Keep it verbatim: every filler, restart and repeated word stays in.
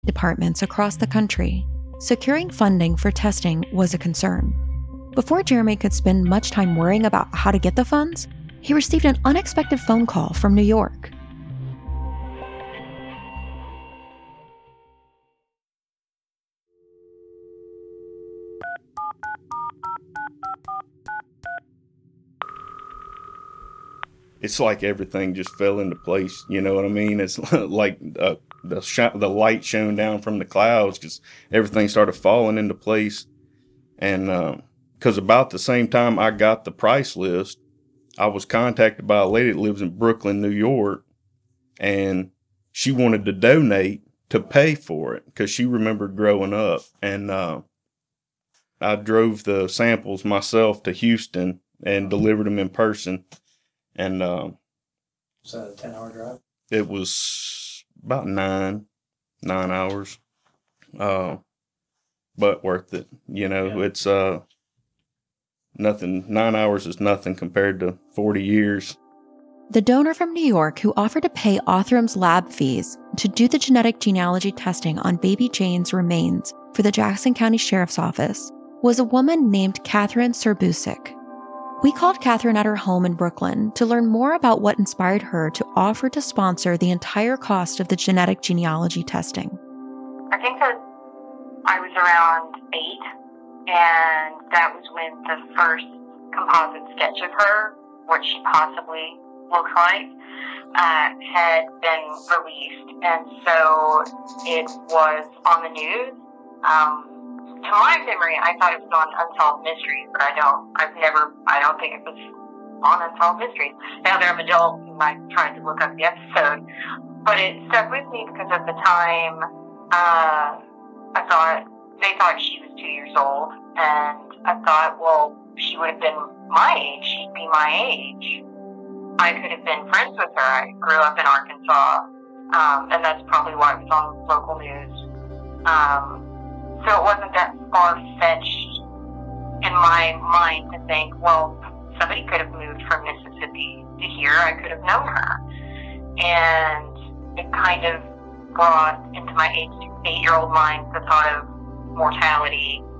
departments across the country. Securing funding for testing was a concern. Before Jeremy could spend much time worrying about how to get the funds, he received an unexpected phone call from New York. It's like everything just fell into place, you know what I mean? It's like uh, the sh- the light shone down from the clouds because everything started falling into place. And because uh, about the same time I got the price list, I was contacted by a lady that lives in Brooklyn, New York, and she wanted to donate to pay for it because she remembered growing up. And uh, I drove the samples myself to Houston and delivered them in person. And um, was that a ten-hour drive? It was about nine, nine hours, uh, but worth it. You know, yeah. It's uh, nothing. Nine hours is nothing compared to forty years. The donor from New York who offered to pay Othram's lab fees to do the genetic genealogy testing on baby Jane's remains for the Jackson County Sheriff's Office was a woman named Catherine Serbusic. We called Catherine at her home in Brooklyn to learn more about what inspired her to offer to sponsor the entire cost of the genetic genealogy testing. I think that I was around eight, and that was when the first composite sketch of her, what she possibly looks like, uh, had been released. And so it was on the news. Um, To my memory, I thought it was on Unsolved Mysteries, but I don't, I've never, I don't think it was on Unsolved Mysteries. Now that I'm an adult, you might try to look up the episode. But it stuck with me because at the time, uh, I thought, they thought she was two years old, and I thought, well, she would have been my age, she'd be my age. I could have been friends with her. I grew up in Arkansas, um, and that's probably why it was on local news. Um, So it wasn't that far-fetched in my mind to think, well, somebody could have moved from Mississippi to here. I could have known her. And it kind of brought into my eight, eight-year-old mind the thought of mortality